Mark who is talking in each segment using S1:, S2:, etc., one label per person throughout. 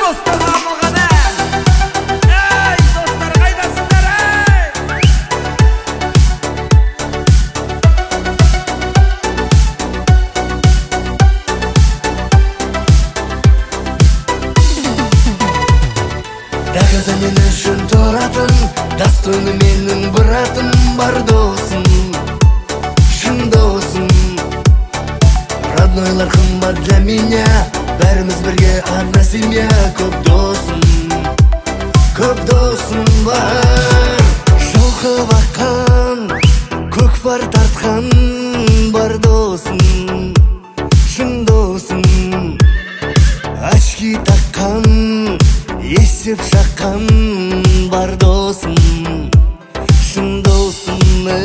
S1: достарға арналған ей достар қайдасыңдар
S2: Доказа мен үшін тұратын достойны менің бұратым бар досым, шын досым. Роднойлар қымбат для меня, бәріміз бірге одна семья. Көп досым бар. Шоқып аққан, көкпар тартқан бар досым, шын досым. Очки таққан, есеп шаққан бар досым, шын досым.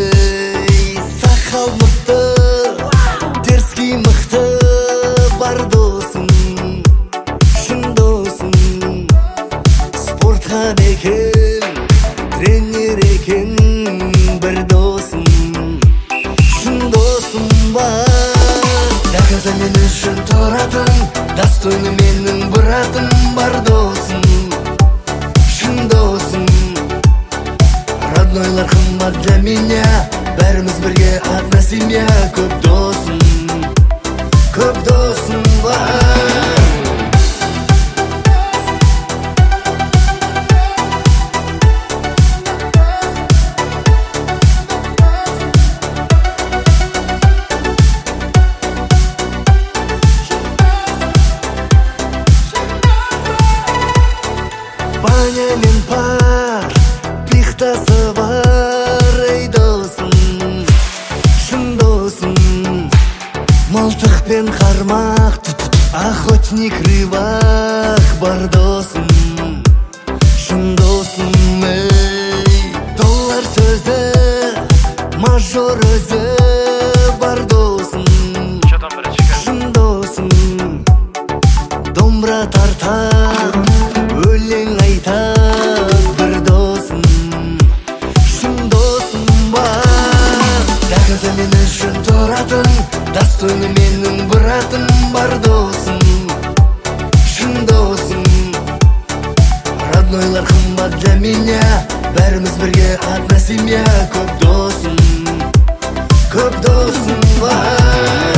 S2: Сақал мықты, дерзкий мықты бар досым, шын досым. Спортқа екен, тренер екен бір досым, шын досым бар. Доказа мен үшін тұратын, достойны менің бұратым бар досым, шын досым. Роднойлар қымбат для меня, бәріміз бірге одна семья. Көп досым бар. Баня мен пар, пихтасы бар ей досым, шын досым. Мылтық пен қармақ, охотник рыбак бар досым, шын досым. Доллар сөзі, мажор өзі бар досым, шын досым. Домбыра тартар, өлең айтар бір досым, шын досым бар. Доказа мен үшін тұратын, достойны менің бұратым бар досым, шын досым. Роднойлар қымбат для меня, бәріміз бірге одна семья. Көп досым бар.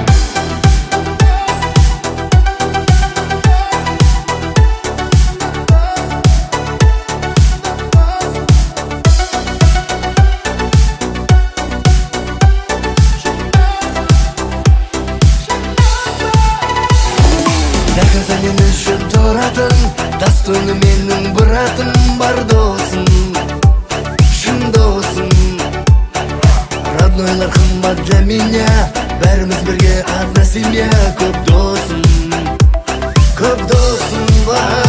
S2: Доказа мен үшін тұратын, достойны менің бұратым бар досым, шын досым. Роднойлар қымбат для меня, бәріміз бірге одна семья. Көп досым бар.